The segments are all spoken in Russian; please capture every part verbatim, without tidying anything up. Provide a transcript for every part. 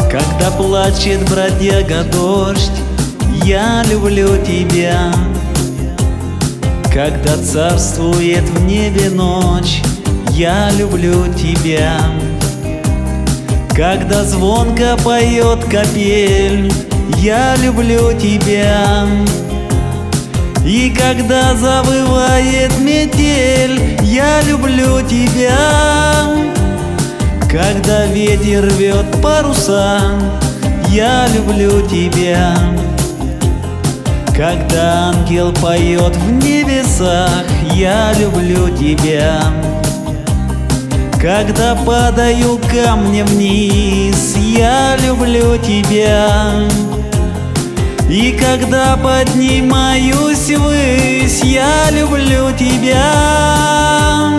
Когда плачет бродяга дождь, я люблю тебя. Когда царствует в небе ночь, я люблю тебя. Когда звонко поет капель, я люблю тебя. И когда завывает метель, я люблю тебя. Когда ветер рвет паруса, я люблю тебя. Когда ангел поет в небесах, я люблю тебя. Когда падаю камнем вниз, я люблю тебя. И когда поднимаюсь ввысь, я люблю тебя.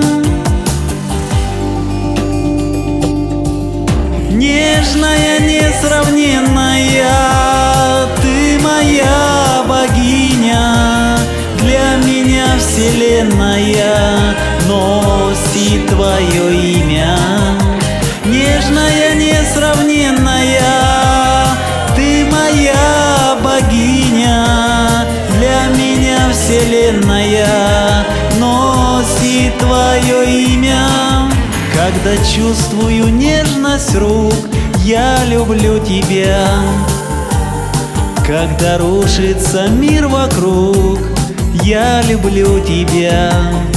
Нежная, несравненная, ты моя богиня. Для меня вселенная носит твое имя. Нежная, несравненная, ты моя богиня. Для меня вселенная носит твое имя. Когда чувствую нежность рук, я люблю тебя. Когда рушится мир вокруг, я люблю тебя.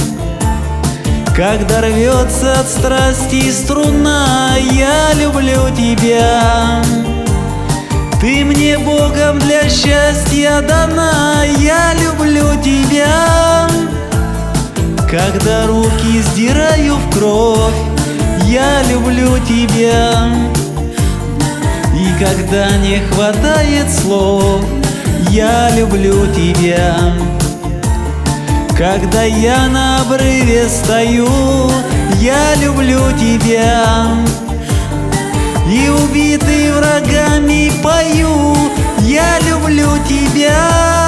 Когда рвется от страсти струна, я люблю тебя. Ты мне Богом для счастья дана, я люблю тебя. Когда руки сдираю в кровь, я люблю тебя. И когда не хватает слов, я люблю тебя. Когда я на обрыве стою, я люблю тебя. И убитый врагами пою, я люблю тебя.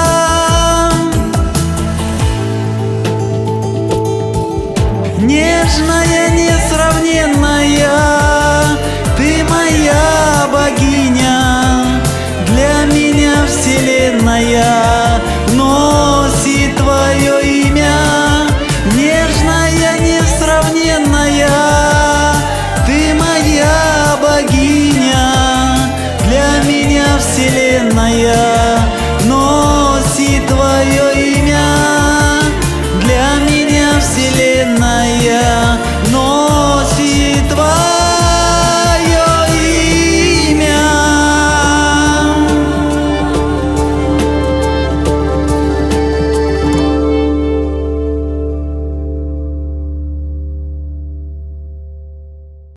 Нежная, несравненная, ты моя богиня. Для меня вселенная